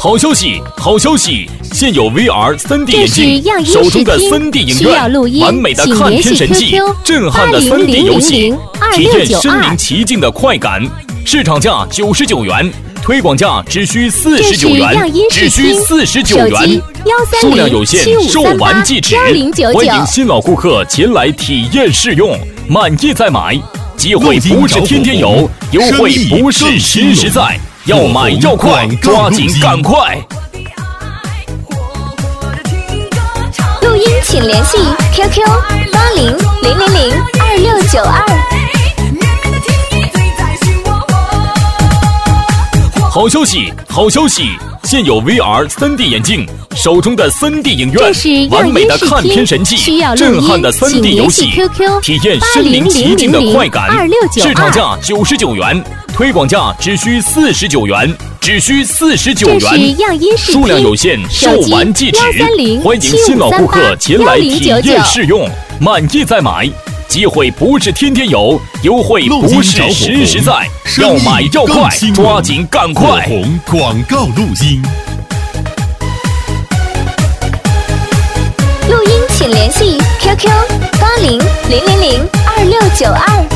好消息，好消息！现有 VR 3D 眼镜，手中的3D 影院，完美的看片神器，震撼的3D 游戏，体验身临其境的快感。市场价99元，推广价只需49元，只需49元，数量有限，售完即止。欢迎新老顾客前来体验试用，满意再买。机会不是天天有，优惠不是实实在。要买要快，抓紧赶快！ 录音请联系 QQ8000022692。 好消息，好消息！现有 VR 3D 眼镜，手中的3D 影院，完美的看片神器，震撼的3D 游戏，体验身临其境的快感。市场价99元，推广价只需49元，只需49元。数量有限，售完即止。欢迎新老顾客前来体验试用，满意再买。机会不是天天有，优惠不是实实在。要买要快，抓紧赶快！ 广告录音。 录音请联系 QQ8000022692。